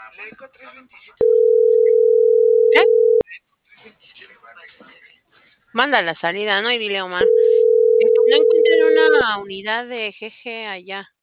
¿Eh? Manda la salida, ¿no? Y dile a Omar, no encuentran una unidad de GG allá.